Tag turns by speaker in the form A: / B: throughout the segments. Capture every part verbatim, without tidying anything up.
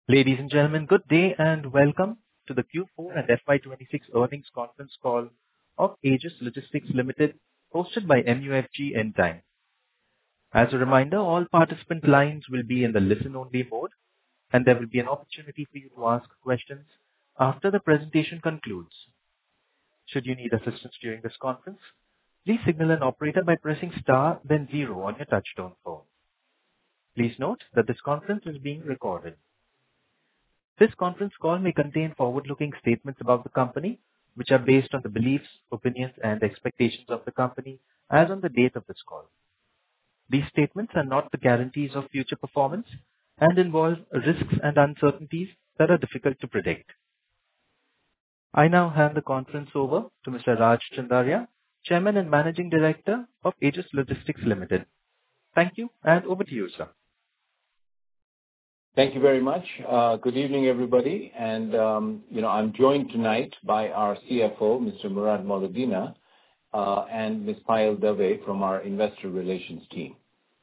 A: Ladies and gentlemen, good day and welcome to the Q four and F Y twenty-six earnings conference call of Aegis Logistics Limited, hosted by M U F G Intime. As a reminder, all participant lines will be in the listen-only mode, and there will be an opportunity for you to ask questions after the presentation concludes. Should you need assistance during this conference, please signal an operator by pressing star then zero on your touchtone phone. Please note that this conference is being recorded. This conference call may contain forward-looking statements about the company, which are based on the beliefs, opinions, and expectations of the company as on the date of this call. These statements are not the guarantees of future performance and involve risks and uncertainties that are difficult to predict. I now hand the conference over to Mister Raj Chandaria, Chairman and Managing Director of Aegis Logistics Limited. Thank you, and over to you, sir.
B: Thank you very much. Uh, good evening, everybody. And, um, you know, I'm joined tonight by our C F O, Mister Murad Moledina, uh, and Miz Payal Dave from our investor relations team.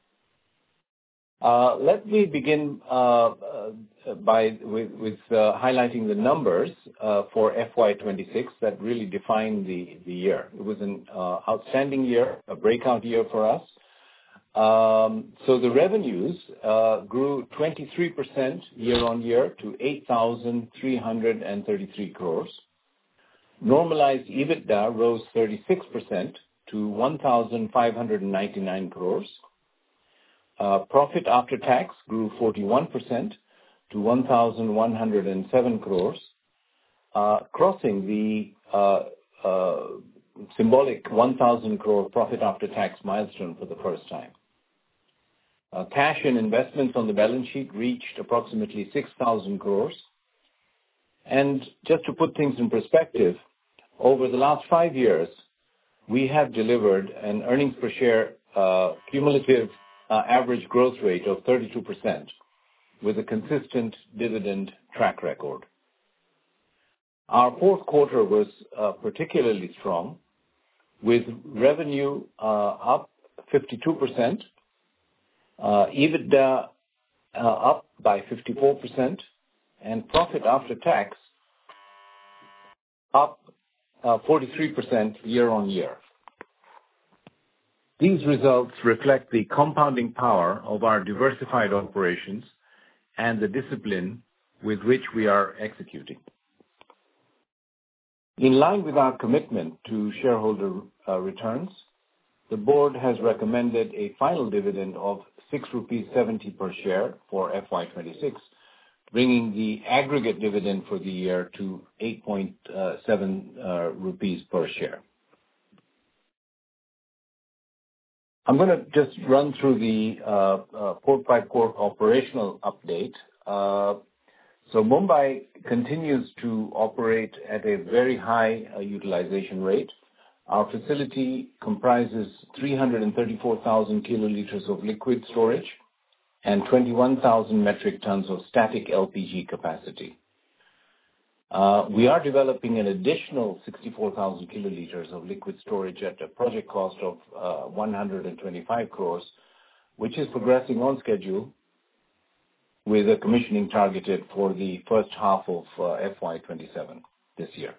B: Uh, let me begin uh, uh, by with, with uh, highlighting the numbers uh, for F Y twenty-six that really define the, the year. It was an uh, outstanding year, a breakout year for us. Um, so the revenues uh, grew twenty-three percent year-on-year to eight thousand three hundred thirty-three crores. Normalized EBITDA rose thirty-six percent to one thousand five hundred ninety-nine crores. Uh, profit after tax grew forty-one percent to one thousand one hundred seven crores, uh, crossing the uh, uh, symbolic one thousand crore profit after tax milestone for the first time. Uh, cash and investments on the balance sheet reached approximately six thousand crores. And just to put things in perspective, over the last five years, we have delivered an earnings per share uh, cumulative uh, average growth rate of thirty-two percent with a consistent dividend track record. Our fourth quarter was uh, particularly strong, with revenue uh, up fifty-two percent, uh, EBITDA uh, up by fifty-four percent, and profit after tax up uh, forty-three percent year-on-year. These results reflect the compounding power of our diversified operations and the discipline with which we are executing. In line with our commitment to shareholder uh, returns, the board has recommended a final dividend of six rupees seventy per share for F Y twenty-six, bringing the aggregate dividend for the year to eight point seven uh, rupees per share. I'm going to just run through the uh, uh, port by port operational update. Uh, So Mumbai continues to operate at a very high uh, utilization rate. Our facility comprises three hundred thirty-four thousand kiloliters of liquid storage and twenty-one thousand metric tons of static L P G capacity. Uh, we are developing an additional sixty-four thousand kiloliters of liquid storage at a project cost of uh, one hundred twenty-five crores, which is progressing on schedule, with a commissioning targeted for the first half of uh, F Y twenty-seven this year.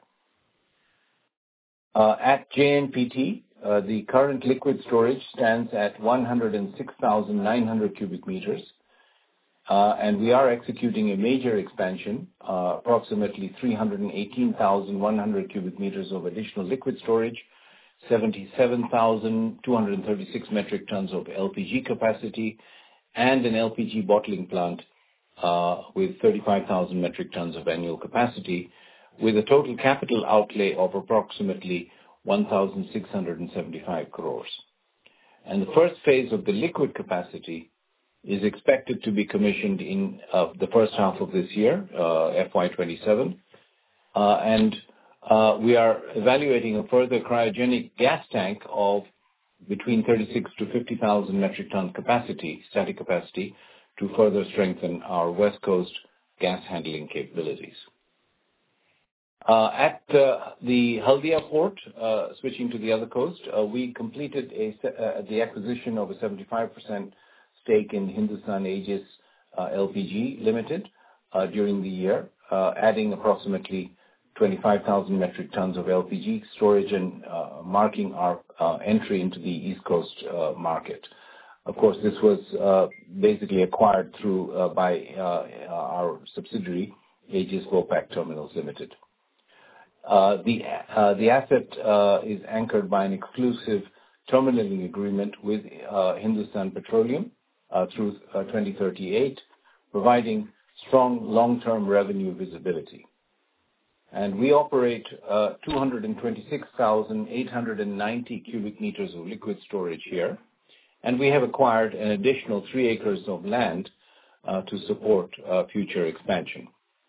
B: Uh, at J N P T, uh, the current liquid storage stands at one hundred six thousand nine hundred cubic meters, uh, and we are executing a major expansion, uh, approximately three hundred eighteen thousand one hundred cubic meters of additional liquid storage, seventy-seven thousand two hundred thirty-six metric tons of L P G capacity, and an L P G bottling plant uh, with thirty-five thousand metric tons of annual capacity, with a total capital outlay of approximately one thousand six hundred seventy-five crores. And the first phase of the liquid capacity is expected to be commissioned in uh, the first half of this year, uh, F Y twenty-seven. Uh, and uh, we are evaluating a further cryogenic gas tank of between thirty-six to fifty thousand metric ton capacity, static capacity, to further strengthen our West Coast gas handling capabilities. Uh, at uh, the Haldia port, uh, switching to the other coast, uh, we completed a, uh, the acquisition of a seventy-five percent stake in Hindustan Aegis uh, L P G Limited, uh, during the year, uh, adding approximately twenty-five thousand metric tons of L P G storage and uh, marking our uh, entry into the East Coast uh, market. Of course, this was uh, basically acquired through uh, by uh, our subsidiary, Aegis Vopak Terminals Limited. Uh, the uh, the asset uh, is anchored by an exclusive terminaling agreement with uh, Hindustan Petroleum uh, through uh, twenty thirty-eight, providing strong long-term revenue visibility. And we operate uh, two hundred twenty-six thousand eight hundred ninety cubic meters of liquid storage here, and we have acquired an additional three acres of land uh, to support uh, future expansion.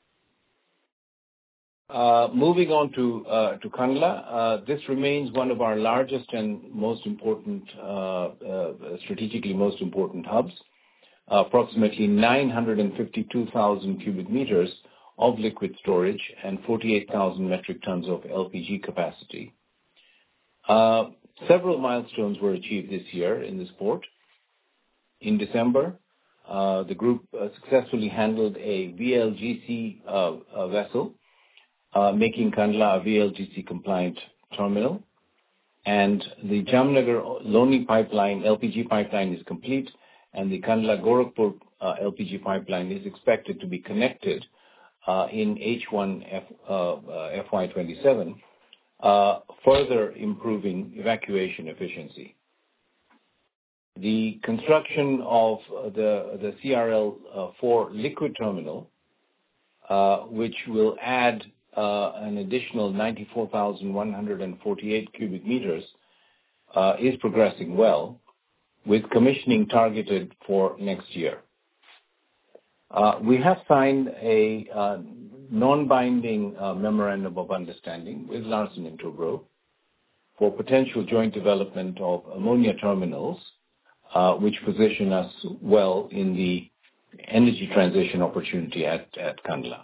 B: Uh, moving on to uh, to Kandla, uh, this remains one of our largest and most important, uh, uh, strategically most important hubs. Uh, approximately nine hundred fifty-two thousand cubic meters of liquid storage and forty-eight thousand metric tons of L P G capacity. Uh, several milestones were achieved this year in this port. In December, uh, the group uh, successfully handled a V L G C uh, uh, vessel, Uh, making Kandla a V L G C compliant terminal. And the Jamnagar-Loni pipeline, L P G pipeline is complete, and the Kandla-Gorakhpur uh, L P G pipeline is expected to be connected uh, in H one F, uh, uh, F Y twenty-seven, uh, further improving evacuation efficiency. The construction of the, the C R L four liquid terminal, uh, which will add Uh, an additional ninety-four thousand one hundred forty-eight cubic meters, uh, is progressing well, with commissioning targeted for next year. Uh, we have signed a uh, non-binding uh, memorandum of understanding with Larsen and Toubro for potential joint development of ammonia terminals, uh, which position us well in the energy transition opportunity at, at Kandla.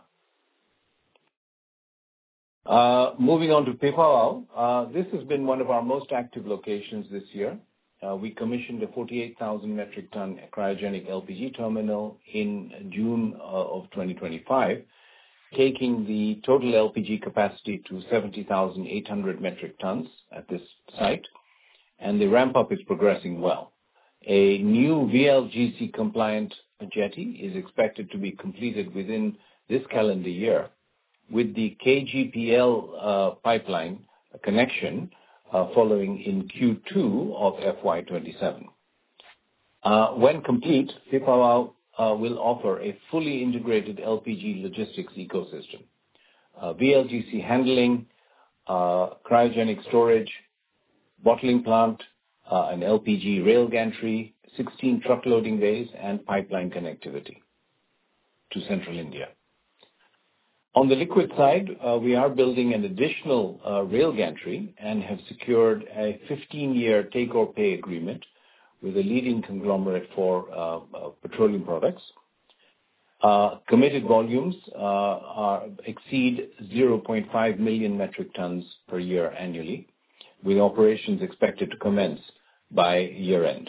B: Uh, moving on to Pipavav, uh, this has been one of our most active locations this year. Uh, we commissioned a forty-eight thousand metric ton cryogenic L P G terminal in June uh, of twenty twenty-five, taking the total L P G capacity to seventy thousand eight hundred metric tons at this site, and the ramp-up is progressing well. A new V L G C compliant jetty is expected to be completed within this calendar year, with the K G P L uh, pipeline connection uh, following in Q two of F Y twenty-seven. Uh, when complete, Pipavav uh, will offer a fully integrated L P G logistics ecosystem. Uh, V L G C handling, uh, cryogenic storage, bottling plant, uh, an L P G rail gantry, sixteen truck loading bays, and pipeline connectivity to central India. On the liquid side, uh, we are building an additional uh, rail gantry and have secured a fifteen-year take-or-pay agreement with a leading conglomerate for uh, uh, petroleum products. Uh, committed volumes uh, are, exceed zero point five million metric tons per year annually, with operations expected to commence by year-end.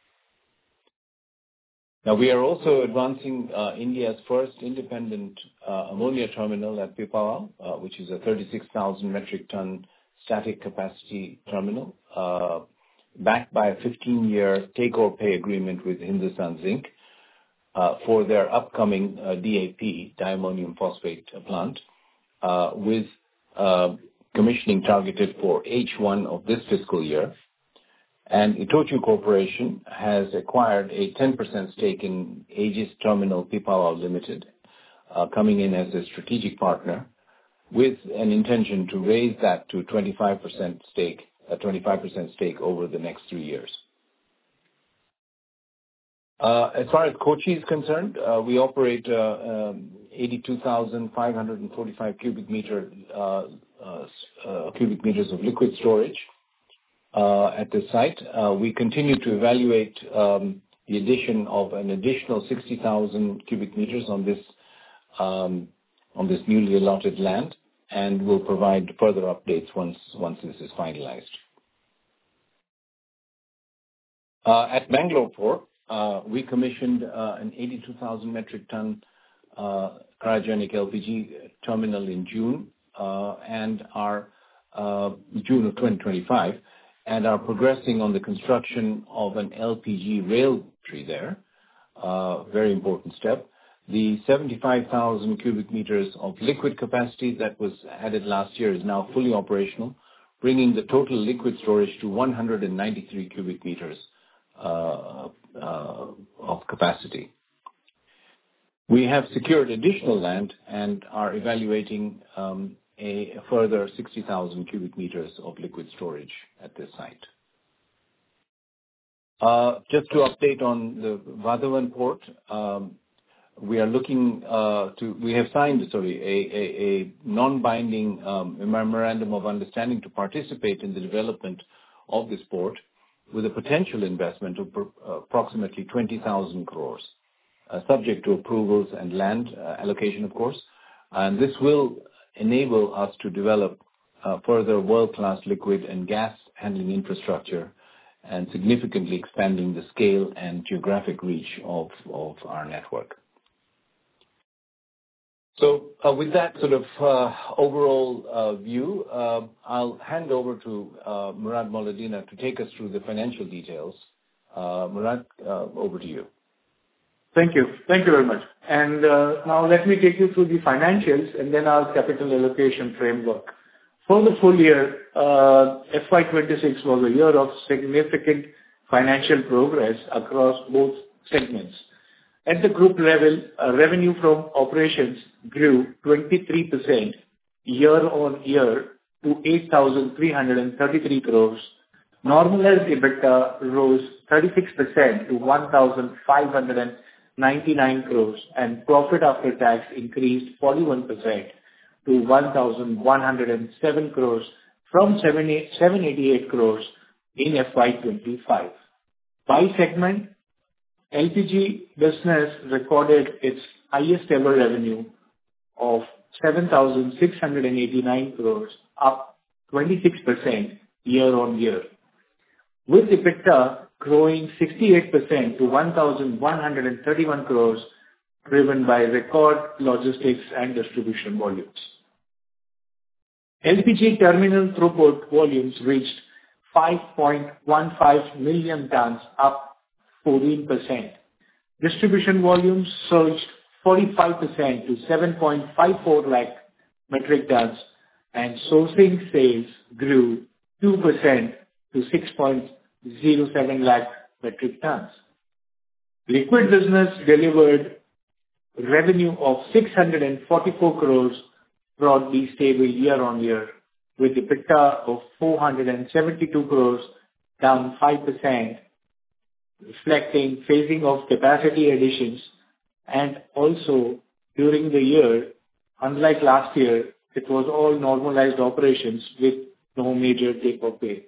B: Now, we are also advancing uh, India's first independent uh, ammonia terminal at Pipavav, uh, which is a thirty-six thousand metric ton static capacity terminal, uh, backed by a fifteen-year take-or-pay agreement with Hindustan Zinc uh, for their upcoming uh, D A P, diammonium phosphate plant, uh, with uh, commissioning targeted for H one of this fiscal year. And Itochu Corporation has acquired a ten percent stake in Aegis Terminal Pipavav Limited, uh, coming in as a strategic partner, with an intention to raise that to twenty-five percent stake, a twenty-five percent stake over the next three years. Uh, as far as Kochi is concerned, uh, we operate uh, um, eighty-two thousand five hundred forty-five cubic meter uh, uh, uh, cubic meters of liquid storage. Uh, at this site. Uh, we continue to evaluate um, the addition of an additional sixty thousand cubic meters on this um, on this newly allotted land, and will provide further updates once once this is finalized. Uh, at Bangalore Port, uh, we commissioned uh, an eighty-two thousand metric ton uh, cryogenic L P G terminal in June uh, and are uh, June of twenty twenty-five, and are progressing on the construction of an L P G rail tree there. Uh, very important step. The seventy-five thousand cubic meters of liquid capacity that was added last year is now fully operational, bringing the total liquid storage to one hundred ninety-three cubic meters uh, uh, of capacity. We have secured additional land and are evaluating um, a, a further sixty thousand cubic meters of liquid storage at this site. Uh, just to update on the Vadhavan port, um, we are looking uh, to, we have signed, sorry, a, a, a non-binding um, memorandum of understanding to participate in the development of this port with a potential investment of uh, approximately twenty thousand crores, uh, subject to approvals and land uh, allocation, of course. And this will enable us to develop uh, further world-class liquid and gas handling infrastructure and significantly expanding the scale and geographic reach of, of our network. So uh, with that sort of uh, overall uh, view, uh, I'll hand over to uh, Murad Moledina to take us through the financial details. Uh, Murad, uh, over to you.
C: Thank you. Thank you very much. And uh, now let me take you through the financials and then our capital allocation framework. For the full year, uh, F Y twenty-six was a year of significant financial progress across both segments. At the group level, uh, revenue from operations grew twenty-three percent year-on-year to eight thousand three hundred thirty-three crores. Normalized EBITDA rose thirty-six percent to one thousand five hundred ninety-nine crores, and profit after tax increased forty-one percent to one thousand one hundred seven crores from seven hundred eighty-eight crores in F Y twenty-five. By segment, L P G business recorded its highest ever revenue of seven thousand six hundred eighty-nine crores, up twenty-six percent year-on-year, with EBITDA growing sixty-eight percent to one thousand one hundred thirty-one crores, driven by record logistics and distribution volumes. L P G terminal throughput volumes reached five point one five million tons, up fourteen percent. Distribution volumes surged forty-five percent to seven point five four lakh metric tons, and sourcing sales grew two percent to six point zero seven lakh metric tons. Liquid business delivered revenue of six hundred forty-four crores, broadly stable year-on-year, with EBITDA of four hundred seventy-two crores, down five percent, reflecting phasing of capacity additions. And also, during the year, unlike last year, it was all normalized operations with no major take-or-pay.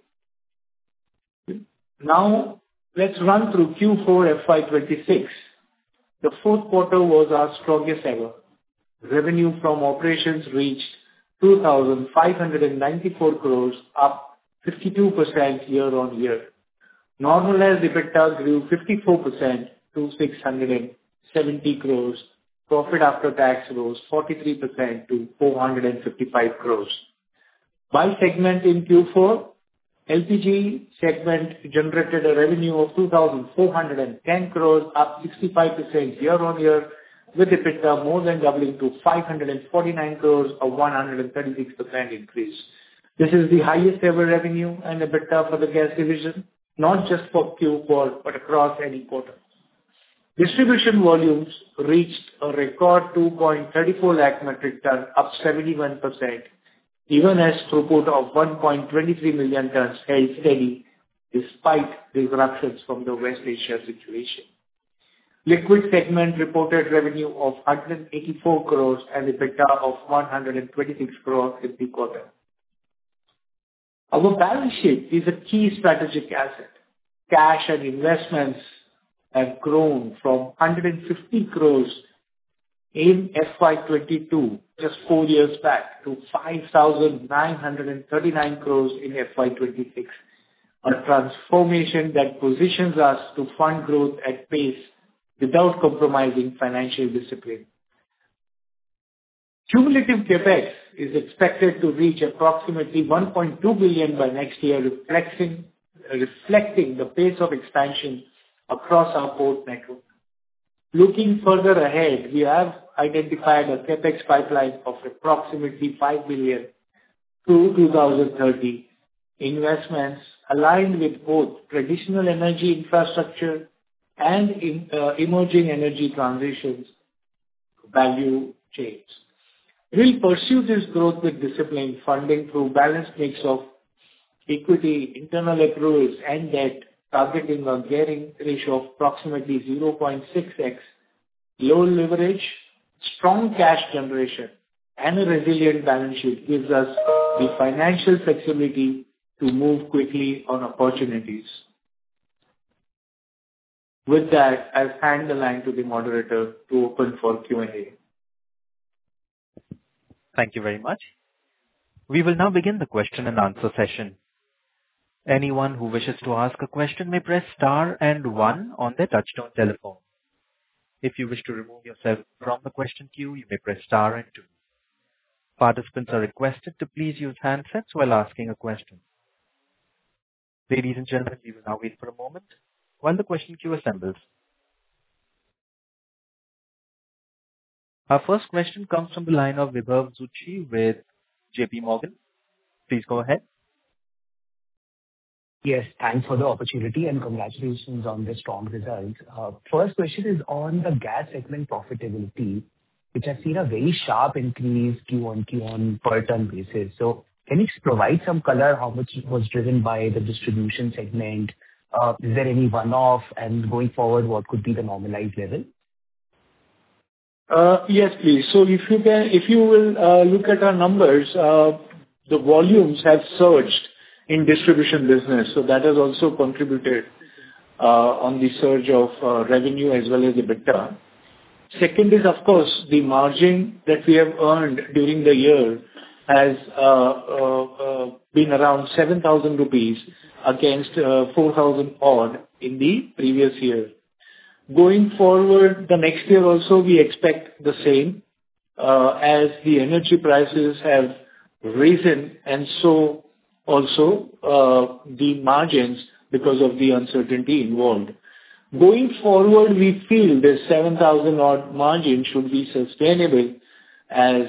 C: Now, let's run through Q four F Y twenty-six. The fourth quarter was our strongest ever. Revenue from operations reached two thousand five hundred ninety-four crores, up fifty-two percent year-on-year. Normalized EBITDA grew fifty-four percent to six hundred seventy crores. Profit after tax rose forty-three percent to four hundred fifty-five crores. By segment in Q four, L P G segment generated a revenue of two thousand four hundred ten crores, up sixty-five percent year-on-year, with EBITDA more than doubling to five hundred forty-nine crores, a one hundred thirty-six percent increase. This is the highest ever revenue and EBITDA for the gas division, not just for Q four, but across any quarter. Distribution volumes reached a record two point three four lakh metric ton, up seventy-one percent, even as throughput of one point two three million tons held steady despite disruptions from the West Asia situation. Liquid segment reported revenue of one hundred eighty-four crores and EBITDA of one hundred twenty-six crores in the quarter. Our balance sheet is a key strategic asset. Cash and investments have grown from one hundred fifty crores in F Y twenty-two, just four years back, to five thousand nine hundred thirty-nine crores in F Y twenty-six, a transformation that positions us to fund growth at pace without compromising financial discipline. Cumulative CapEx is expected to reach approximately one point two billion by next year, reflecting reflecting the pace of expansion across our port network. Looking further ahead, we have identified a CapEx pipeline of approximately five billion through two thousand thirty, investments aligned with both traditional energy infrastructure and in, uh, emerging energy transitions value chains. We'll pursue this growth with disciplined funding through balanced mix of equity, internal accruals, and debt, targeting a gearing ratio of approximately zero point six x, low leverage, strong cash generation, and a resilient balance sheet gives us the financial flexibility to move quickly on opportunities. With that, I'll hand the line to the moderator to open for Q and A.
A: Thank you very much. We will now begin the question and answer session. Anyone who wishes to ask a question may press star and one on their touchtone telephone. If you wish to remove yourself from the question queue, you may press star and two. Participants are requested to please use handsets while asking a question. Ladies and gentlemen, we will now wait for a moment while the question queue assembles. Our first question comes from the line of Vibhav Zutshi with J P Morgan. Please go ahead.
D: Yes, thanks for the opportunity and congratulations on the strong results. Uh, First question is on the gas segment profitability, which has seen a very sharp increase Q on Q on per ton basis. So can you provide some color how much was driven by the distribution segment? Uh, Is there any one-off, and going forward, what could be the normalized level?
C: Uh, Yes, please. So if you can, if you will, uh, look at our numbers, uh, the volumes have surged in distribution business, so that has also contributed uh, on the surge of uh, revenue as well as EBITDA. Second is, of course, the margin that we have earned during the year has uh, uh, uh, been around seven thousand rupees against uh, four thousand odd in the previous year. Going forward, the next year also, we expect the same, uh, as the energy prices have risen, and so also uh, the margins because of the uncertainty involved. Going forward, we feel this seven thousand odd margin should be sustainable as,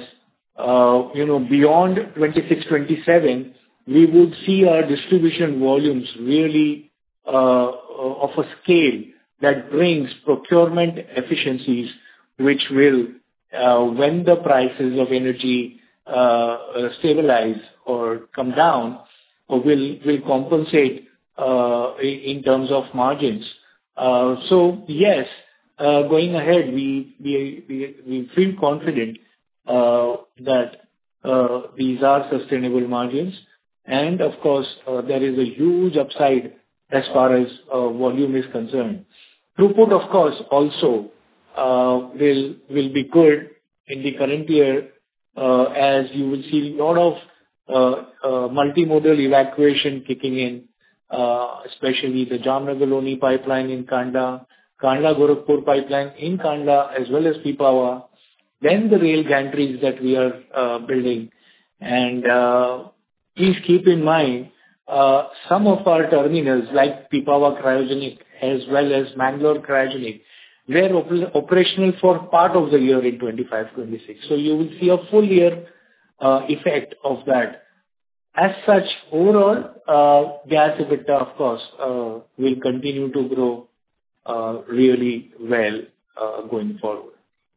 C: uh, you know, beyond twenty-six twenty-seven, we would see our distribution volumes really uh, of a scale that brings procurement efficiencies, which will, uh, when the prices of energy uh, uh, stabilize or come down, or will will compensate uh, in in terms of margins. Uh, So yes, uh, going ahead, we we we we feel confident uh, that uh, these are sustainable margins. And of course, uh, there is a huge upside as far as uh, volume is concerned. Throughput, of course, also uh, will will be good in the current year, uh, as you will see a lot of uh, uh, multimodal evacuation kicking in, uh, especially the Jamnagar-Loni pipeline in Kandla, Kandla-Gorakhpur pipeline in Kandla, as well as Pipavav, then the rail gantries that we are uh, building. And uh, please keep in mind, uh, some of our terminals, like Pipavav Cryogenic as well as Mangalore Cryogenic, were op- operational for part of the year in twenty-five twenty-six. So you will see a full year uh, effect of that. As such, overall, uh, gas EBITDA, of course, uh, will continue to grow uh, really well uh, going forward.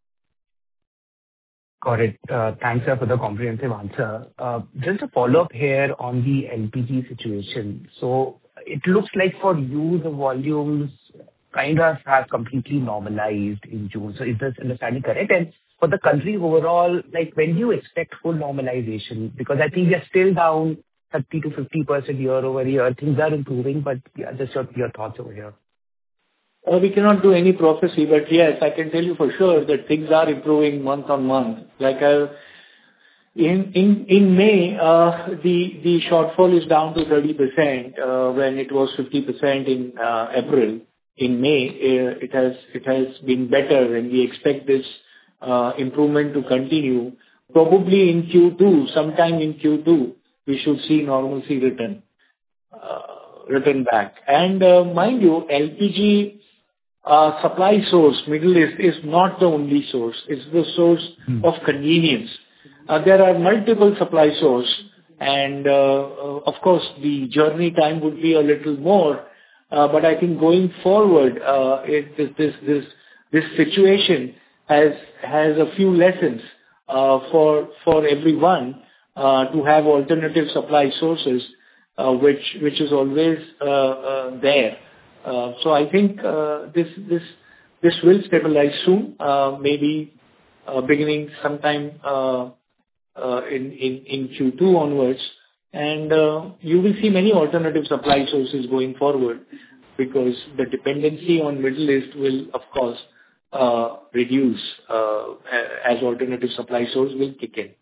D: Got it. Uh, Thanks, sir, for the comprehensive answer. Uh, Just a follow-up here on the L P G situation. So it looks like for you, the volumes kind of have completely normalized in June. So is this understanding correct? And for the country overall, like, when do you expect full normalization? Because I think we are still down thirty to fifty percent year-over-year. Things are improving, but yeah, just your your thoughts over here.
C: Uh, We cannot do any prophecy, but yes, I can tell you for sure that things are improving month on month. Like, I- in in in May, uh, the the shortfall is down to thirty percent, uh, when it was fifty percent in uh, April. In May, uh, it has it has been better, and we expect this uh, improvement to continue probably in Q two, sometime in Q two, we should see normalcy return uh, return back. And uh, mind you, L P G uh, supply source, Middle East, is not the only source. It's the source
D: Hmm.
C: of convenience. Uh, There are multiple supply source, and uh, uh, of course, the journey time would be a little more. uh, But I think going forward, uh, it- this this this this situation has has a few lessons uh, for for everyone uh, to have alternative supply sources, uh, which which is always uh, uh, there. Uh, So I think uh, this this this will stabilize soon, uh, maybe uh, beginning sometime uh, uh, in in in Q two onwards. And uh, you will see many alternative supply sources going forward, because the dependency on Middle East will, of course, uh, reduce uh, a- as alternative supply source will kick in.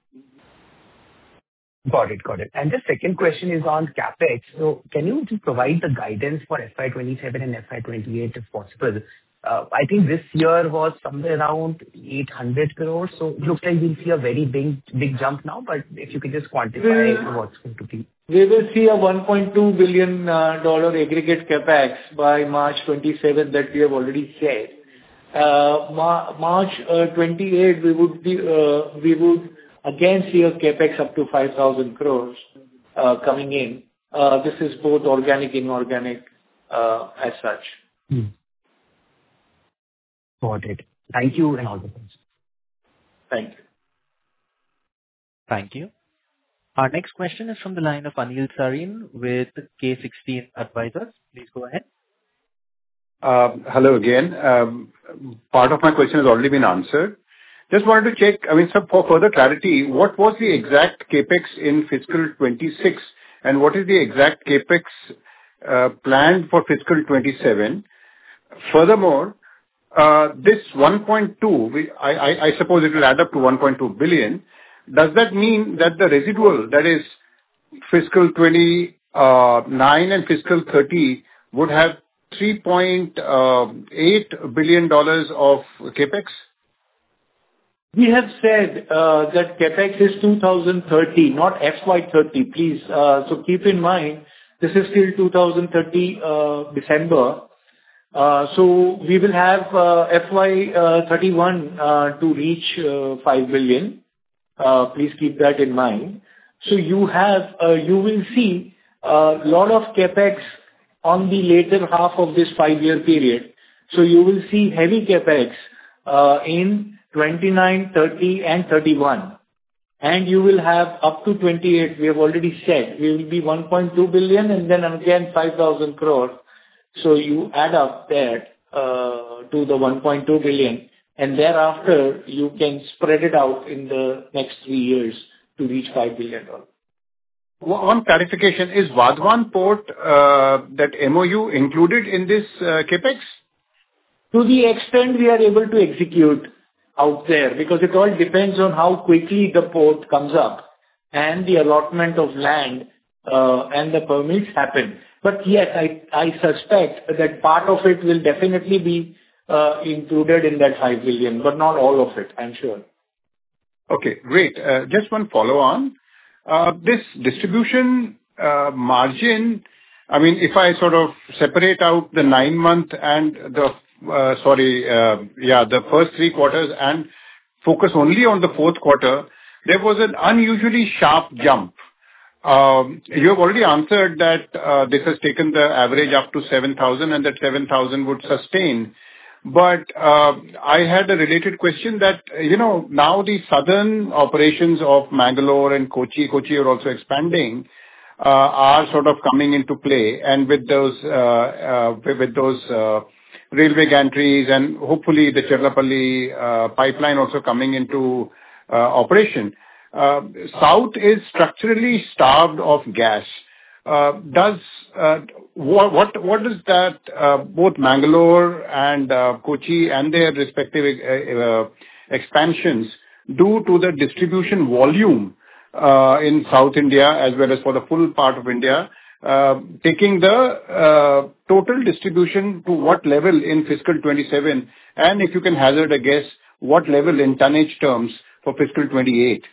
D: Got it. Got it. And the second question is on CapEx. So can you just provide the guidance for F Y twenty-seven and F Y twenty-eight, if possible? Uh, I think this year was somewhere around eight hundred crores, so it looks like we'll see a very big, big jump now, but if you could just quantify
C: Well,
D: what's going to be.
C: We will see a one point two billion dollars aggregate CapEx by March twenty-seven that we have already said. Uh, Ma- March uh, twenty-eight, we would be, uh, we would again see a CapEx up to five thousand crores uh, coming in. Uh, This is both organic, inorganic, uh, as such.
D: Hmm. Got it. Thank you, and all the best.
C: Thank you.
A: Thank you. Our next question is from the line of Anil Sarin with K sixteen Advisors. Please go ahead.
E: Um, Hello again. Um, Part of my question has already been answered. Just wanted to check, I mean, so for further clarity, what was the exact CapEx in fiscal twenty-six, and what is the exact CapEx uh, planned for fiscal twenty-seven? Furthermore, uh, this one point two, we- I I- I suppose it will add up to one point two billion. Does that mean that the residual, that is fiscal twenty-nine and fiscal thirty, would have three point eight billion dollars of CapEx?
C: We have said uh, that CapEx is two thousand thirty, not F Y thirty, please. Uh, So keep in mind, this is till two thousand thirty, uh, December. Uh, So we will have uh, F Y thirty-one uh, to reach uh, five billion. Uh, Please keep that in mind. So you have, uh, you will see a lot of CapEx on the later half of this five-year period. So you will see heavy CapEx uh, in twenty-nine, thirty, and thirty-one. And you will have up to twenty-eight, we have already said, we will be one point two billion and then again five thousand crore. So you add up that uh, to the one point two billion, and thereafter you can spread it out in the next three years to reach five billion dollars.
E: One clarification, is Vadhavan Port, uh, that M O U included in this uh, CapEx?
C: To the extent we are able to execute out there, because it all depends on how quickly the port comes up and the allotment of land uh, and the permits happen. But yes, I I suspect that part of it will definitely be uh, included in that five billion, but not all of it, I'm sure.
E: Okay, great. Uh, Just one follow-on. Uh, This distribution uh, margin, I mean, if I sort of separate out the nine-month and the, uh, sorry, uh, yeah, the first three quarters and focus only on the fourth quarter, there was an unusually sharp jump. Um, You have already answered that uh, this has taken the average up to seven thousand and that seven thousand would sustain. But uh, I had a related question that, you know, now the southern operations of Mangalore and Kochi, Kochi are also expanding, uh, are sort of coming into play. And with those uh, uh, with those uh, railway gantries and hopefully the Cherlapalli uh, pipeline also coming into uh, operation, uh, South is structurally starved of gas. Uh, Does uh, what what what does that uh, both Mangalore and uh, Kochi and their respective uh, uh, expansions do to the distribution volume uh, in South India as well as for the full part of India, uh, taking the uh, total distribution to what level in fiscal twenty-seven, and if you can hazard a guess, what level in tonnage terms for fiscal twenty-eight?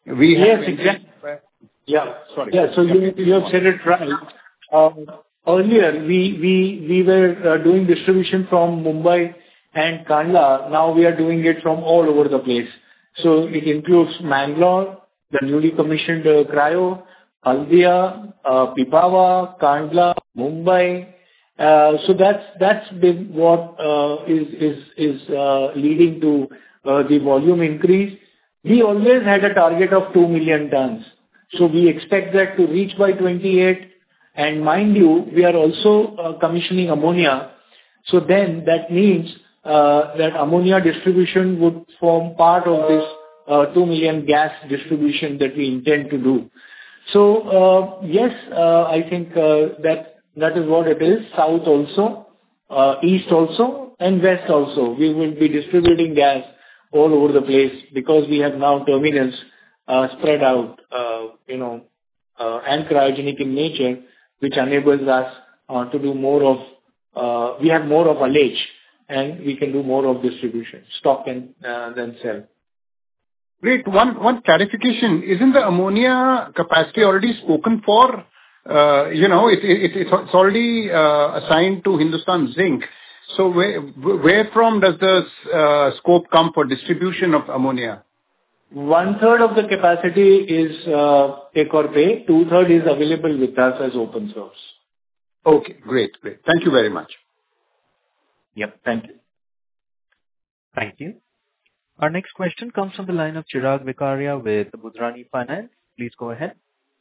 E: we have...
C: Yes, exactly. Yeah.
E: Sorry.
C: Yeah. So you you have said it right. Um, Earlier, we we we were uh, doing distribution from Mumbai and Kandla. Now we are doing it from all over the place. So it includes Mangalore, the newly commissioned uh, cryo, Haldia, uh, Pipavav, Kandla, Mumbai. Uh, So that's that's been what uh, is is is uh, leading to uh, the volume increase. We always had a target of two million tons, so we expect that to reach by twenty-eight. And mind you, we are also uh, commissioning ammonia. So then that means uh, that ammonia distribution would form part of this uh, two million gas distribution that we intend to do. So, uh, yes, uh, I think uh, that that is what it is. South also, uh, east also, and west also. We will be distributing gas all over the place because we have now terminals uh, spread out, uh, you know, uh, and cryogenic in nature, which enables us uh, to do more of, uh, we have more of ullage, and we can do more of distribution, stock and uh, then sell.
E: Great. One one clarification. Isn't the ammonia capacity already spoken for? Uh, You know, it it it's it's already uh, assigned to Hindustan Zinc. So where where from does the uh, scope come for distribution of ammonia?
C: One-third of the capacity is uh, take or pay. Two-third is available with us as open source.
E: Okay, great. Great. Thank you very much.
C: Yep. Thank you.
A: Thank you. Our next question comes from the line of Chirag Vikaria with Budhrani Finance. Please go ahead.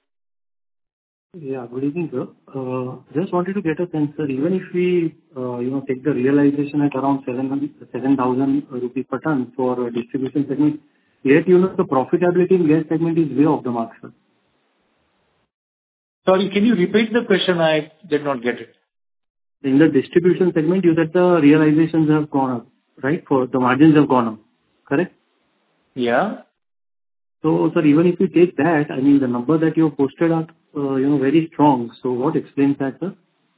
F: Yeah, good evening, sir. Uh, Just wanted to get a sense, sir, even if we, uh, you know, take the realization at around seven thousand rupees per ton for uh, distribution segment, yet, you know, the profitability in gas segment is way off the mark, sir.
C: Sorry, can you repeat the question? I did not get it.
F: In the distribution segment, you said the realizations have gone up, right? For the margins have gone up, correct?
C: Yeah.
F: So, sir, even if you take that, I mean, the number that you have posted are, uh, you know, very strong. So what explains that, sir?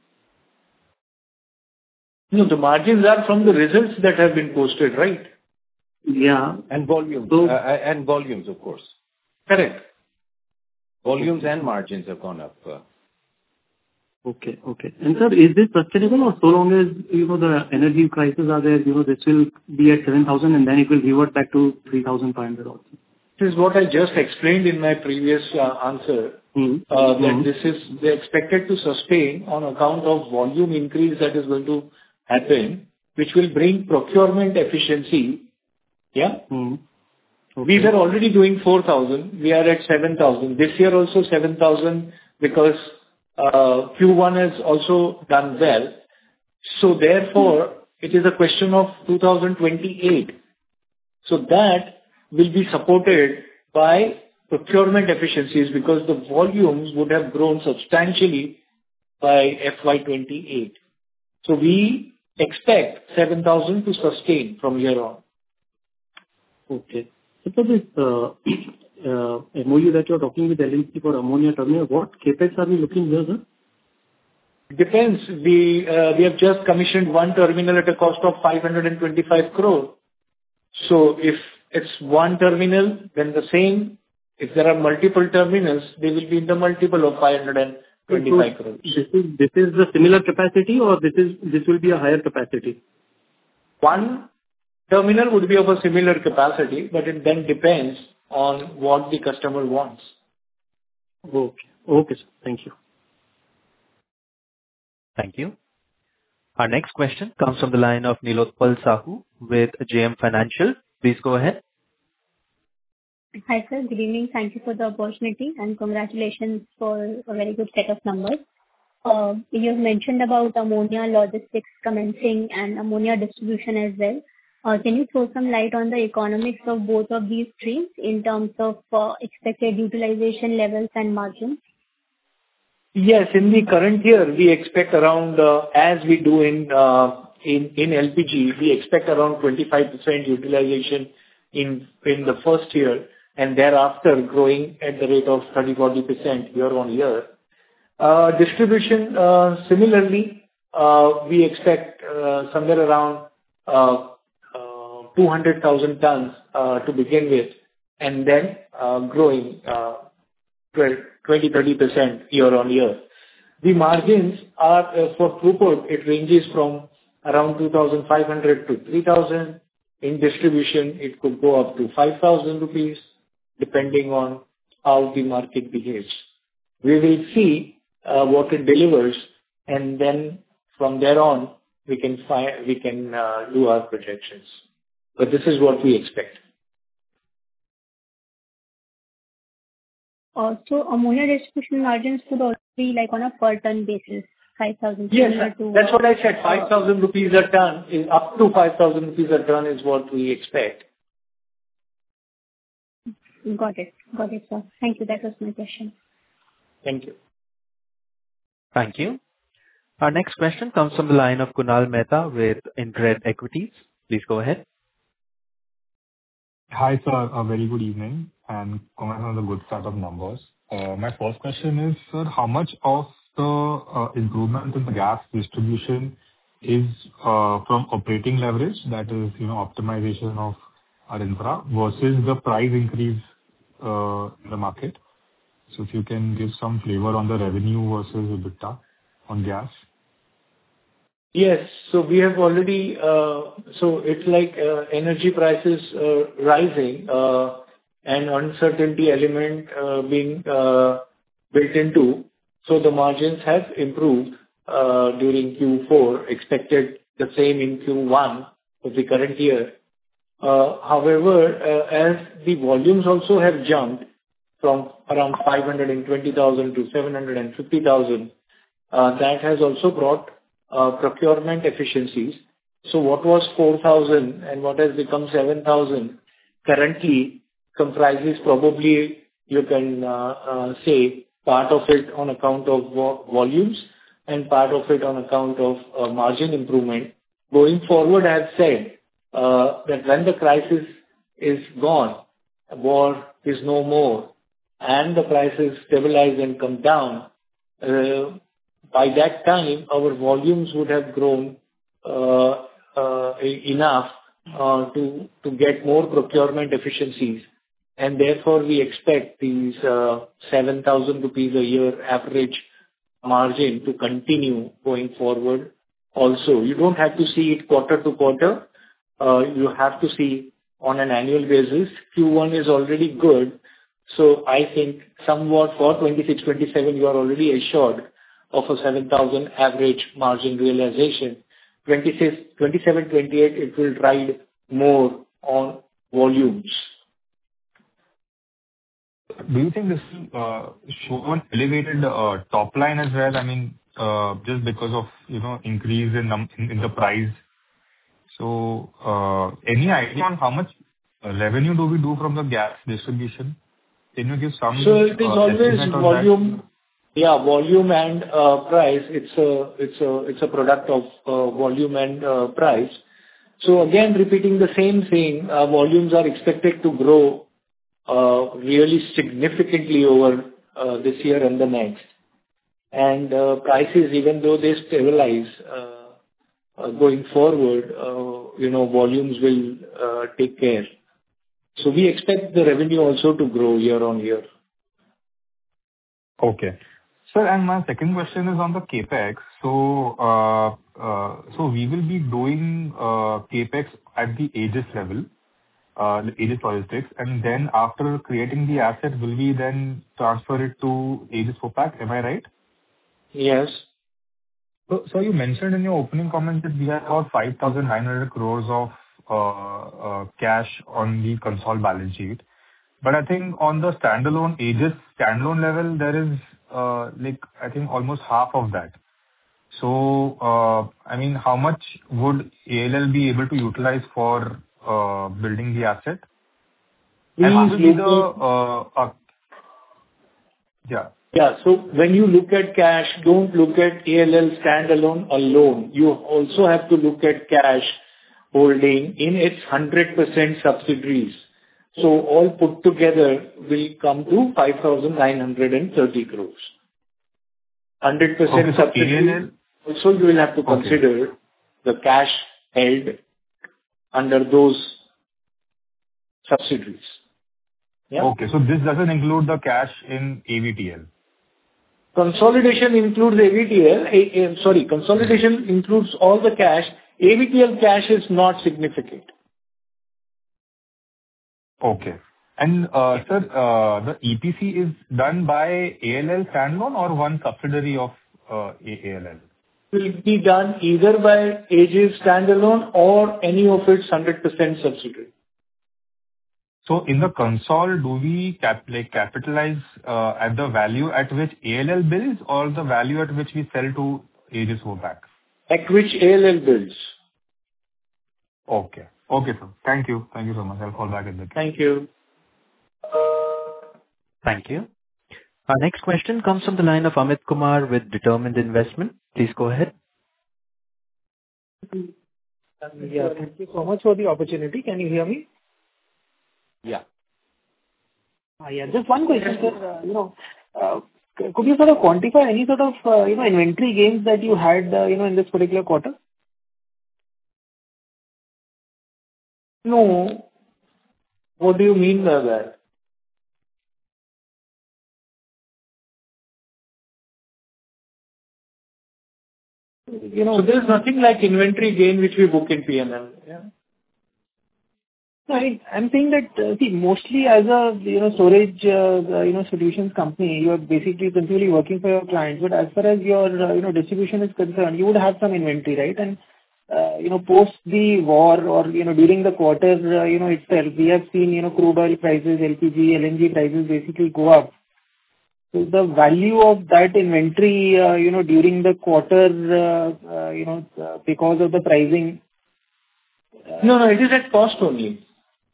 C: No, the margins are from the results that have been posted, right?
F: Yeah.
B: And volumes,
F: So-
B: uh, uh, and volumes, of course.
C: Correct.
B: Volumes and margins have gone up. uh.
F: Okay, okay. And sir, is this sustainable or so long as, you know, the energy prices are there, you know, this will be at seven thousand and then it will revert back to three thousand five hundred also?
C: This is what I just explained in my previous uh, answer,
F: Hmm.
C: uh, that
F: Hmm.
C: this is they're expected to sustain on account of volume increase that is going to happen, which will bring procurement efficiency. Yeah?
F: Hmm.
C: We were already doing four thousand. We are at seven thousand. This year also seven thousand because uh, Q one has also done well. So therefore, it is a question of two thousand twenty-eight. So that will be supported by procurement efficiencies because the volumes would have grown substantially by F Y twenty-eight. So we expect seven thousand to sustain from here on.
F: Okay. So for this uh, uh, M O U that you're talking with L N T for ammonia terminal, what CapEx are we looking here, sir?
C: Depends. We uh, we have just commissioned one terminal at a cost of five hundred twenty-five crore. So if it's one terminal, then the same. If there are multiple terminals, they will be in the multiple of five hundred twenty-five crores.
F: This is this is the similar capacity or this is this will be a higher capacity?
C: One terminal would be of a similar capacity, but it then depends on what the customer wants.
F: Okay. Okay, sir. Thank you.
A: Thank you. Our next question comes from the line of Nilotpal Sahu with J M Financial. Please go ahead.
G: Hi, sir. Good evening. Thank you for the opportunity, and congratulations for a very good set of numbers. Uh, You've mentioned about ammonia logistics commencing and ammonia distribution as well. Uh, Can you throw some light on the economics of both of these streams in terms of uh, expected utilization levels and margins?
C: Yes, in the current year, we expect around, uh, as we do in uh, in in L P G, we expect around twenty-five percent utilization in in the first year, and thereafter growing at the rate of thirty to forty percent year-on-year. Uh, Distribution, uh, similarly, uh, we expect uh, somewhere around uh, uh, two hundred thousand tons uh, to begin with, and then uh, growing uh, twenty to thirty percent year-on-year. The margins are uh, for throughput, it ranges from around two thousand five hundred to three thousand. In distribution, it could go up to five thousand rupees, depending on how the market behaves. We will see uh, what it delivers, and then from there on, we can fi- we can uh, do our projections. But this is what we expect.
G: Uh, So ammonia distribution margins could also be like on a per ton basis, five thousand
C: Yes,
G: similar to.
C: that's what I said. five thousand rupees a ton is up to five thousand rupees a ton is what we expect.
G: Got it. Got it, sir. Thank you. That was my question.
C: Thank you.
A: Thank you. Our next question comes from the line of Kunal Mehta with InCred Equities. Please go ahead.
H: Hi, sir. A very good evening, and congrats on the good set of numbers. Uh, My first question is, sir, how much of the uh, improvement in the gas distribution is uh, from operating leverage, that is, you know, optimization of our infra, versus the price increase uh, in the market? So if you can give some flavor on the revenue versus EBITDA on gas.
C: Yes. So we have already, uh so it's like uh energy prices uh rising uh and uncertainty element uh being uh built into. So the margins have improved uh during Q four, expected the same in Q one of the current year. Uh However, uh as the volumes also have jumped from around five hundred twenty thousand to seven hundred fifty thousand, uh that has also brought uh procurement efficiencies. So what was four thousand and what has become seven thousand currently comprises probably, you can uh uh say, part of it on account of vo- volumes and part of it on account of uh margin improvement. Going forward, I have said uh that when the crisis is gone, war is no more, and the prices stabilize and come down, uh by that time, our volumes would have grown uh uh e- enough uh to to get more procurement efficiencies. And therefore, we expect these uh seven thousand rupees a year average margin to continue going forward also. You don't have to see it quarter to quarter. Uh You have to see on an annual basis. Q one is already good, so I think somewhat for twenty-six twenty-seven, you are already assured of a seven thousand average margin realization. twenty-six twenty-seven twenty-eight, it will ride more on volumes.
H: Do you think this will uh, show an elevated uh, top line as well? I mean, uh, just because of, you know, increase in num- in in the price. So, uh, any idea on how much uh, revenue do we do from the gas distribution? Can you give some
C: So it is
H: uh,
C: always
H: estimate on that?
C: volume, yeah, volume and uh, price. It's a it's a it's a product of uh, volume and uh, price. So again, repeating the same thing, uh, volumes are expected to grow uh, really significantly over uh, this year and the next. And uh, prices, even though they stabilize uh, uh, going forward, uh, you know, volumes will uh, take care. So we expect the revenue also to grow year on year.
H: Okay. Sir, and my second question is on the CapEx. So, uh, uh, so we will be doing uh, CapEx at the Aegis level, uh, the Aegis Logistics, and then after creating the asset, will we then transfer it to Aegis Vopak? Am I right?
C: Yes.
H: So, so you mentioned in your opening comment that we have about five thousand nine hundred crores of uh, uh, cash on the consolidated balance sheet. But I think on the standalone Aegis standalone level, there is uh, like I think almost half of that. So uh, I mean, how much would A L L be able to utilize for uh, building the asset? And what will be the uh, uh, yeah.
C: Yeah. So when you look at cash, don't look at A L L standalone alone. You also have to look at cash holding in its one hundred percent subsidiaries. So all put together will come to five thousand nine hundred thirty crores. one hundred percent
H: Okay, so
C: subsidiary.
H: A L L
C: Also, you will have to
H: Okay.
C: consider the cash held under those subsidiaries. Yeah.
H: Okay. So this doesn't include the cash in A V T L?
C: Consolidation includes A V T L. A- A- Sorry, consolidation includes all the cash. A V T L cash is not significant.
H: Okay. And, uh, sir, uh, the E P C is done by A L L standalone or one subsidiary of uh, A- ALL?
C: Will be done either by Aegis standalone or any of its one hundred percent subsidiary.
H: So in the console, do we cap like capitalize uh, at the value at which A L L bills or the value at which we sell to Aegis Vopak?
C: At which A L L builds.
H: Okay. Okay, sir. Thank you. Thank you so much. I'll call back in the queue.
C: Thank you.
A: Thank you. Our next question comes from the line of Amit Kumar with Determined Investment. Please go ahead.
I: Yeah, thank you so much for the opportunity. Can you hear me?
B: Yeah.
I: Uh, Yeah, just one question, sir. Uh, You know, uh, c- could you sort of quantify any sort of, uh, you know, inventory gains that you had, uh, you know, in this particular quarter?
C: No. What do you mean by that?
I: You know,
C: So there is nothing like inventory gain which we book in P and L. Yeah.
I: no, I mean, I'm saying that, uh, see, mostly as a, you know, storage, uh, uh, you know, solutions company, you are basically principally working for your clients. But as far as your, uh, you know, distribution is concerned, you would have some inventory, right? And, uh, you know, post the war or, you know, during the quarter, uh, you know, itself, we have seen, you know, crude oil prices, L P G, L N G prices basically go up. So the value of that inventory, uh, you know, during the quarter, uh, uh, you know, uh, because of the pricing.
C: No, no, it is at cost only.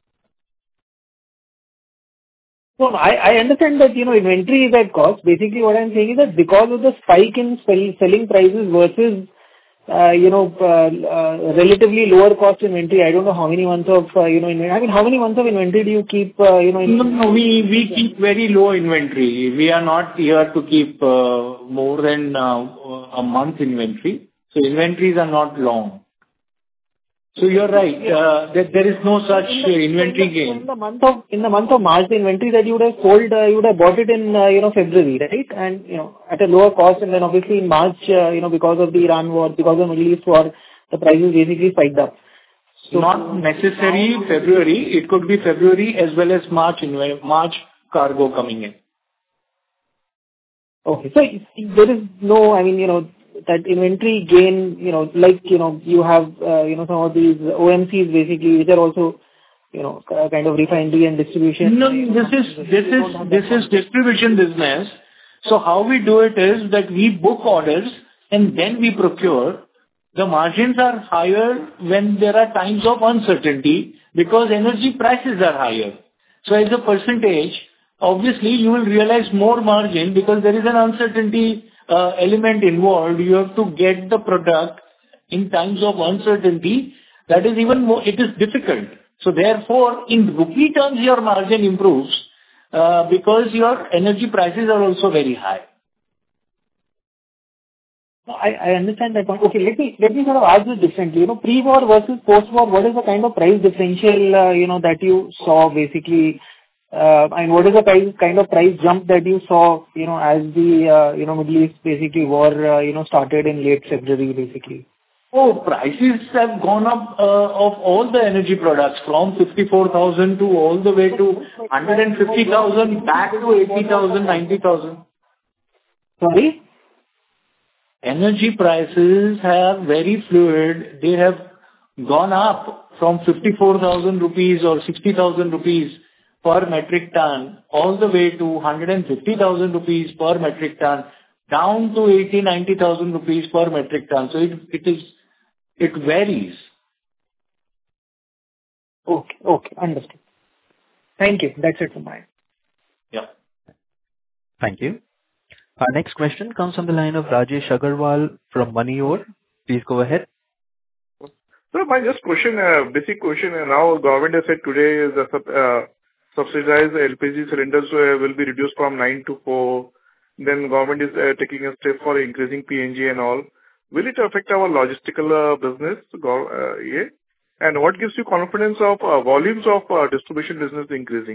I: No, no, I I understand that, you know, inventory is at cost. Basically, what I'm saying is that because of the spike in sell- selling prices versus, uh, you know, uh, uh, relatively lower cost inventory, I don't know how many months of, uh, you know, inven- I mean, how many months of inventory do you keep, uh, you know, in-
C: No, no, we we keep very low inventory. We are not here to keep uh, more than uh, a month inventory. So inventories are not long. So you're right, uh, that there is no such
I: in
C: uh,
I: the
C: inventory
I: in the- in
C: gain.
I: the month of in the month of March, the inventory that you would have sold, uh, you would have bought it in, uh, you know, February, right? And, you know, at a lower cost, and then obviously in March, uh, you know, because of the Iran war, because of Middle East war, the prices basically spiked up. So
C: Not necessary February. It could be February as well as March inve- March cargo coming in.
I: Okay. So there is no, I mean, you know, that inventory gain, you know, like, you know, you have, uh, you know, some of these O M Cs basically, which are also, you know, k- kind of refinery and distribution.
C: No, this is this is this is distribution business. So how we do it is that we book orders and then we procure. The margins are higher when there are times of uncertainty because energy prices are higher. So as a percentage, obviously you will realize more margin because there is an uncertainty uh, element involved. You have to get the product in times of uncertainty. That is even more, it is difficult. So therefore, in rupee terms, your margin improves uh, because your energy prices are also very high.
I: No, I I understand that point. Okay, let me let me sort of ask this differently. You know, pre-war versus post-war, what is the kind of price differential, uh, you know, that you saw basically? Uh, And what is the price, kind of price jump that you saw, you know, as the, uh, you know, Middle East basically war, uh, you know, started in late February, basically?
C: Oh, prices have gone up uh, of all the energy products from fifty-four thousand to all the way to one hundred fifty thousand back to eighty thousand, ninety thousand.
I: Sorry?
C: Energy prices have very fluid. They have gone up from fifty-four thousand rupees or sixty thousand rupees per metric ton, all the way to one hundred fifty thousand rupees per metric ton, down to eighty, ninety thousand rupees per metric ton. So it it is it varies.
I: Okay. Okay, understood. Thank you. That's it from my end.
C: Yeah.
A: Thank you. Our next question comes from the line of Rajesh Agarwal from Moneyore. Please go ahead.
J: So my just question, uh, basic question, uh, now government has said today the sub, uh, subsidized L P G cylinders uh, will be reduced from nine to four. Then government is uh, taking a step for increasing P N G and all. Will it affect our logistical uh, business? Go, uh, yeah. And what gives you confidence of uh, volumes of uh, distribution business increasing?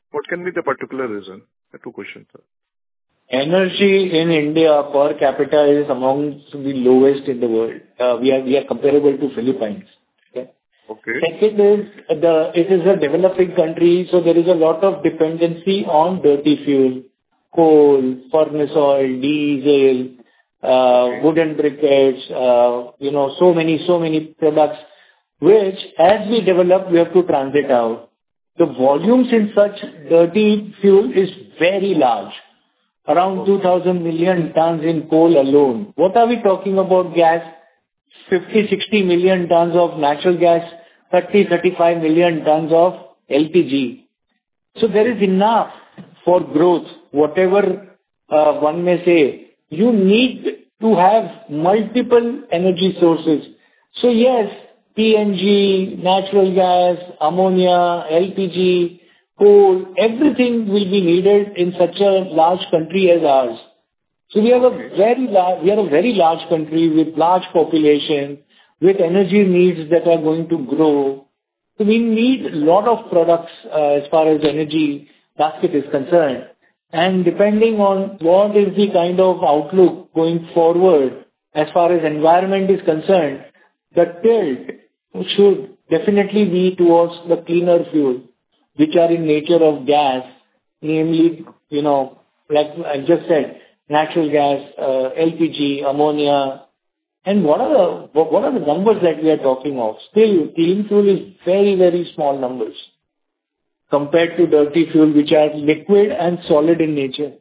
J: What can be the particular reason? Two questions, sir.
C: Energy in India per capita is amongst the lowest in the world. Uh, we are we are comparable to Philippines. Okay.
J: Okay.
C: Second is the it is a developing country, so there is a lot of dependency on dirty fuel, coal, furnace oil, diesel, uh,
J: Okay.
C: wooden briquettes, uh, you know, so many so many products, which as we develop we have to transit out. The volumes in such dirty fuel is very large. Around two thousand million tons in coal alone. What are we talking about gas? fifty, sixty million tons of natural gas, thirty, thirty-five million tons of L P G. So there is enough for growth. Whatever uh, one may say, you need to have multiple energy sources. So yes, P N G, natural gas, ammonia, L P G, coal, everything will be needed in such a large country as ours. So we have a very large, we are a very large country with large population, with energy needs that are going to grow. So we need a lot of products uh, as far as energy basket is concerned. And depending on what is the kind of outlook going forward as far as environment is concerned, the tilt should definitely be towards the cleaner fuel, which are in nature of gas, namely, you know, like I just said, natural gas, uh, L P G, ammonia. And what are the what what are the numbers that we are talking of? Still, clean fuel is very, very small numbers compared to dirty fuel, which are liquid and solid in nature.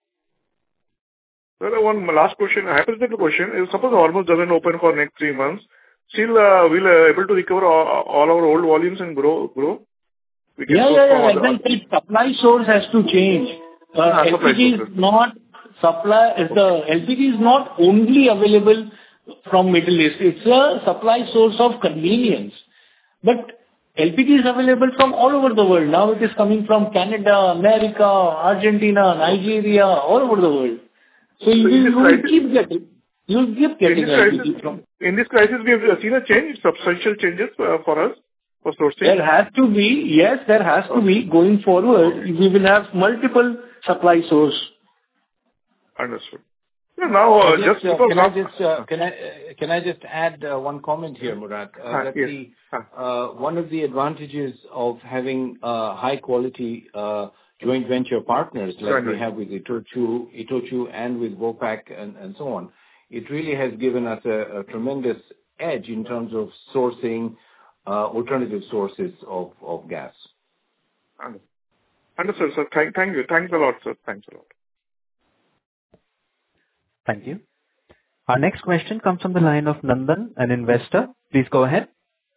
J: Well, one last question, a hypothetical question is, suppose Hormuz doesn't open for next three months, still uh, we'll uh, able to recover all, all our old volumes and grow? grow? We can
C: Yeah,
J: source
C: yeah,
J: from
C: yeah.
J: other-
C: As I said, supply source has to change. Uh,
J: Ah, supply
C: L P G is
J: source.
C: not supply. Is the L P G is not only available from Middle East. It's a supply source of convenience. But L P G is available from all over the world. Now it is coming from Canada, America, Argentina, Nigeria, all over the world. So you
J: So in this
C: will
J: crisis-
C: keep getting, you'll keep
J: In
C: getting
J: this
C: L P G
J: crisis,
C: from.
J: in this crisis, we have seen a change, substantial changes uh, for us, for sourcing.
C: There has to be, yes, there has to be. Going forward, we will have multiple supply source.
J: Understood. Yeah, now, uh,
B: Just,
J: just
B: uh,
J: because
B: can I
J: now-
B: just uh, can I uh, can I just add uh, one comment here, Murad? Uh,
J: Ah,
B: that
J: yes.
B: the
J: Ah.
B: uh, one of the advantages of having uh, high quality uh, joint venture partners like
J: Right,
B: we
J: right.
B: have with Itochu, Itochu and with Vopak and, and so on, it really has given us a, a tremendous edge in terms of sourcing uh, alternative sources of, of gas.
J: Understood, sir. Thank, thank you. Thanks a lot, sir. Thanks a lot.
A: Thank you. Our next question comes from the line of Nandan, an investor. Please go ahead.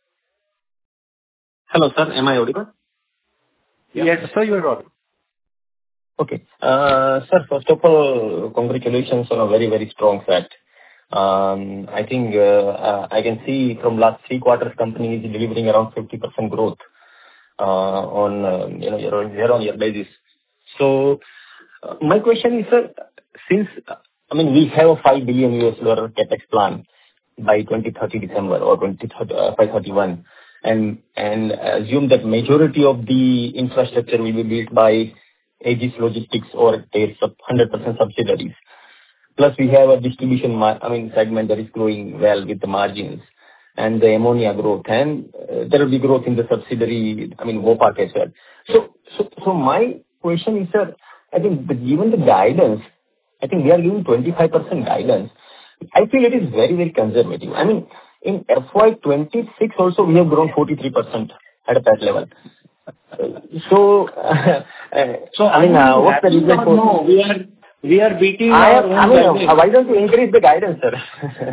K: Hello, sir. Am I audible?
A: Yes, sir, you are audible.
K: Okay. Uh, Sir, first of all, congratulations on a very, very strong set. Um, I think uh, uh, I can see from last three quarters, company is delivering around fifty percent growth uh, on uh, you know year- year-on-year basis. So, uh, my question is, sir, since uh, I mean we have a five billion U S dollar capex plan by twenty thirty December or twenty thirty-one, and and assume that majority of the infrastructure will be built by Aegis Logistics or its one hundred percent subsidiaries. Plus, we have a distribution, mar- I mean, segment that is growing well with the margins and the ammonia growth, and uh, there will be growth in the subsidiary, I mean, Vopak as well. So, so, so my question is, sir, I think the, given the guidance, I think we are giving twenty-five percent guidance. I feel it is very, very conservative. I mean, in F Y twenty-six also, we have grown forty-three percent at that level. So, uh,
C: So
K: I mean, uh, what's the reason for...
C: No, we are we are beating
K: I
C: our
K: am,
C: own
K: I mean,
C: guidance.
K: uh, why don't you increase the guidance, sir?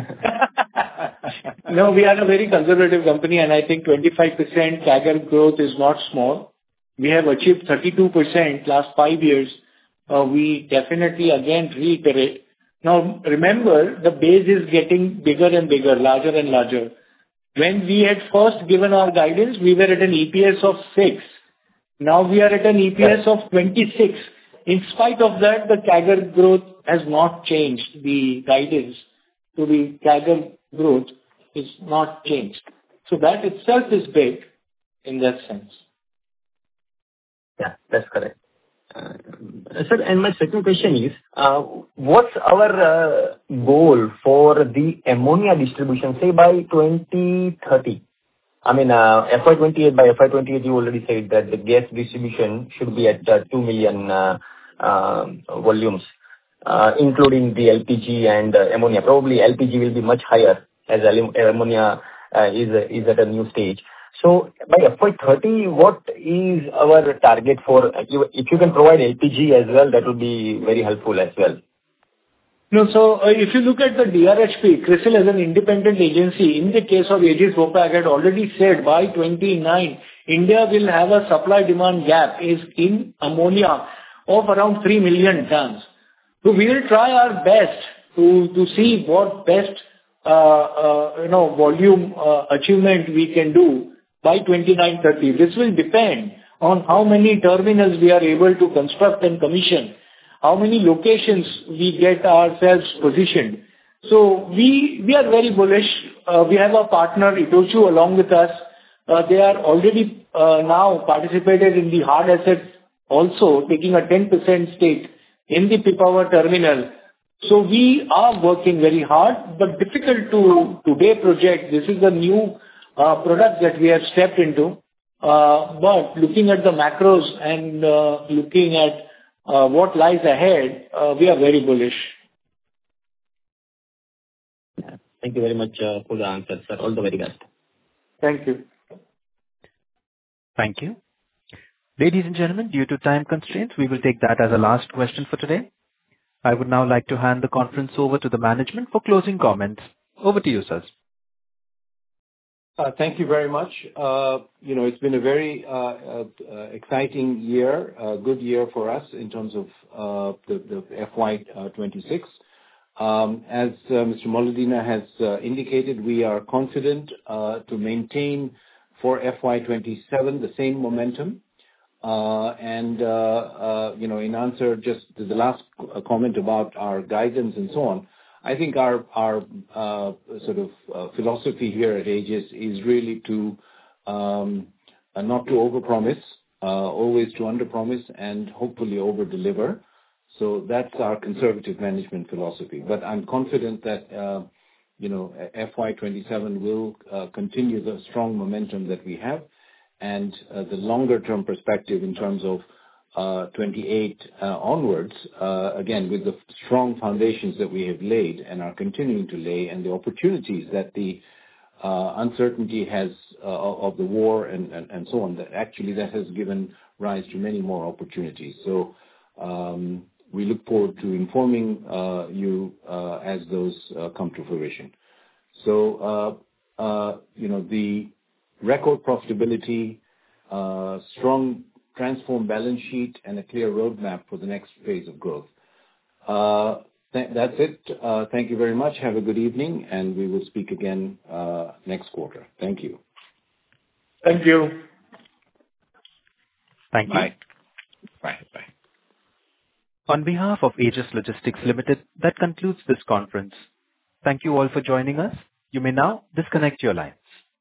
C: No, we are a very conservative company, and I think twenty-five percent C A G R growth is not small. We have achieved thirty-two percent last five years. Uh, We definitely again reiterate. Now, remember, the base is getting bigger and bigger, larger and larger. When we had first given our guidance, we were at an E P S of six. Now we are at an E P S of twenty-six. In spite of that, the C A G R growth has not changed. The guidance to the C A G R growth is not changed. So that itself is big in that sense.
K: Yeah, that's correct. Uh, Sir, and my second question is, uh, what's our uh, goal for the ammonia distribution, say, by twenty thirty? I mean, uh, F Y twenty-eight, by F Y twenty-eight, you already said that the gas distribution should be at uh, two million uh, uh, volumes, uh, including the L P G and uh, ammonia. Probably L P G will be much higher as alum- ammonia uh, is is at a new stage. So by F Y thirty, what is our target for? If you if you can provide L P G as well, that would be very helpful as well.
C: No, so uh, if you look at the D R H P, CRISIL as an independent agency, in the case of Aegis Vopak, had already said by twenty-nine, India will have a supply-demand gap is in ammonia of around three million tons. So we will try our best to to see what best uh, uh, you know volume uh, achievement we can do by twenty-nine thirty. This will depend on how many terminals we are able to construct and commission, how many locations we get ourselves positioned. So we we are very bullish. Uh, we have a partner, Itochu, along with us. Uh, they are already uh, now participated in the hard assets, also taking a ten percent stake in the Pipavav terminal. So we are working very hard, but difficult to today project. This is a new uh, product that we have stepped into. Uh, but looking at the macros and uh, looking at Uh, what lies ahead, uh, we are very bullish.
K: Yeah. Thank you very much uh, for the answer, sir. All the very best.
C: Thank you.
A: Thank you. Ladies and gentlemen, due to time constraints, we will take that as a last question for today. I would now like to hand the conference over to the management for closing comments. Over to you, sir.
B: Uh, Thank you very much. Uh, You know, it's been a very uh, uh, uh, exciting year, a good year for us in terms of uh, the the F Y twenty-six. Um, As uh, Mister Moledina has uh, indicated, we are confident uh, to maintain for F Y twenty-seven the same momentum. Uh, And, uh, uh, you know, in answer just to the last comment about our guidance and so on, I think our our uh, sort of uh, philosophy here at Aegis is really to um, uh, not to overpromise, uh, always to underpromise and hopefully overdeliver. So that's our conservative management philosophy. But I'm confident that uh, you know F Y twenty-seven will uh, continue the strong momentum that we have, and uh, the longer term perspective in terms of Uh, twenty-eight uh, onwards, uh, again, with the strong foundations that we have laid and are continuing to lay, and the opportunities that the uh, uncertainty has uh, of the war and, and, and so on, that actually that has given rise to many more opportunities. So um, we look forward to informing uh, you uh, as those uh, come to fruition. So, uh, uh, you know, the record profitability, uh, strong transformed balance sheet, and a clear roadmap for the next phase of growth. Uh, th- that's it. Uh, thank you very much. Have a good evening, and we will speak again uh, next quarter. Thank you.
C: Thank you.
A: Thank you.
B: Bye. Bye. Bye.
A: On behalf of Aegis Logistics Limited, that concludes this conference. Thank you all for joining us. You may now disconnect your lines.